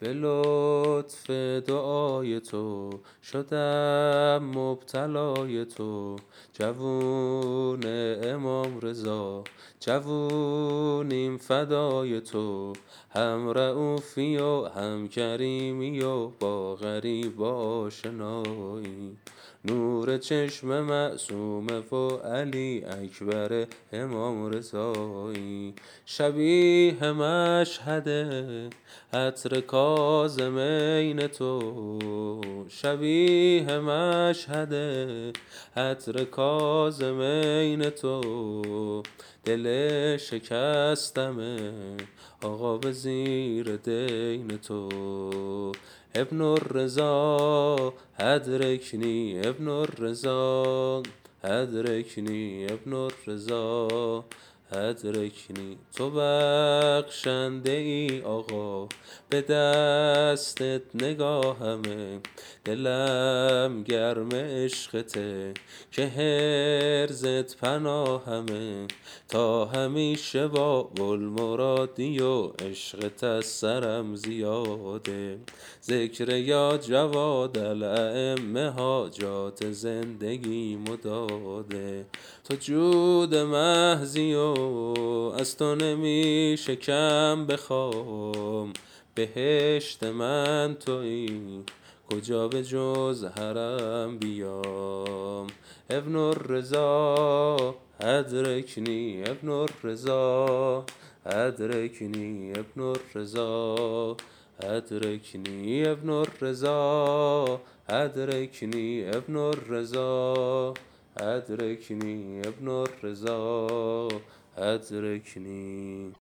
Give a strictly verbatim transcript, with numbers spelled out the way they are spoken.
به لطف دعای تو شدم مبتلای تو، جوون امام رضا جوونیم فدای تو، هم رئوفی و هم کریمی و با غریب آشنایی، نور چشم معصومه و علی اکبر امام رضایی، شبیه مشهد عطر کاظمین تو، شبیه مشهد عطر کاظمین تو، دل شکستم آقا به زیر دین تو، ابن الرضا ادرکنی ابن الرضا ادرکنی ابن الرضا ادرکنی، تو بخشنده ای آقا به دستت نگاهمه، دلم گرم عشقته که حرزت پناهمه، تا همیشه با بوالمرادی و عشقت از سرم زیاده، ذکر یا جواد الائمه حاجات زندگی مداده، تو جود محضی و از تو نمی شکم بخوام، بهشت من تویی کجا به جز حرم بیام، ابن الرضا ادرکنی ابن الرضا ادرکنی ابن الرضا ادرکنی ابن الرضا ادرکنی ابن الرضا ادرکنی ابن الرضا ادرکنی.